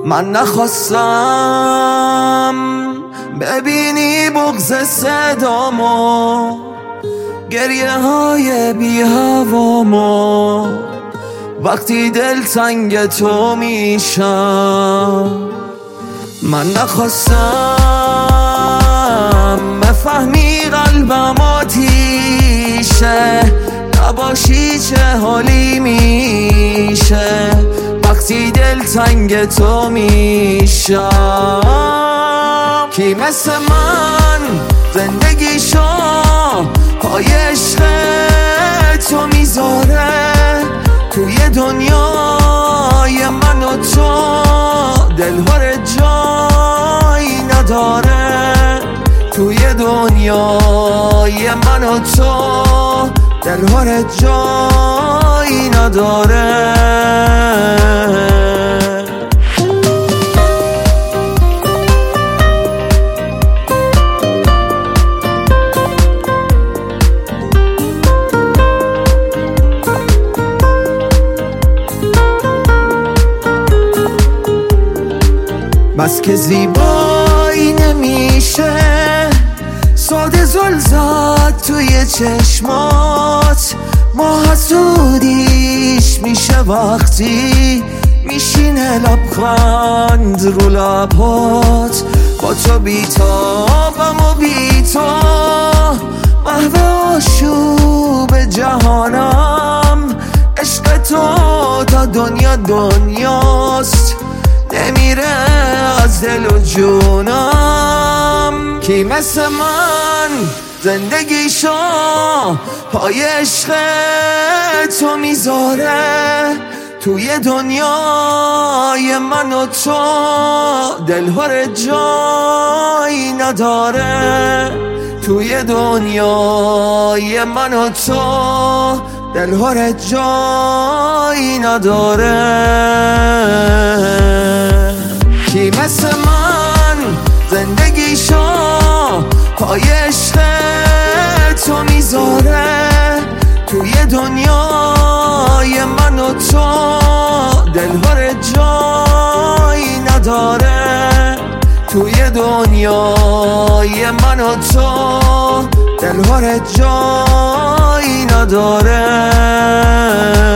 من نخواستم ببینی بغض صدامو، گریه های بی هوامو، وقتی دل تنگ تو میشم. من نخواستم بفهمی قلبم آتیشه، نباشی چه حالی میشه وقتی دل تنگ تو میشم. کی مثل من زندگیشو پای عشق تو میذاره، توی دنیای من و تو دلهار جایی نداره، توی دنیای من و تو دلهار جایی نداره. بس که زیبایی نمیشه ساده زل زد توی چشمات، ما حسودیش میشه وقتی میشینه لبخند رو لبات. با تو بیتابم و بی تو محو آشوب جهانم، عشق تو تا دنیا دنیاست نمیره از دل و جونم. کی مثل من زندگیشو پای عشق تو میذاره، توی دنیای من و تو دلهار جایی نداره، توی دنیای من و تو دلهار جایی نداره. کی مثل من زندگیشو پای عشق تو میذاره، توی دنیای من و تو دلهار جایی نداره، توی دنیای من و تو دلهار جایی نداره.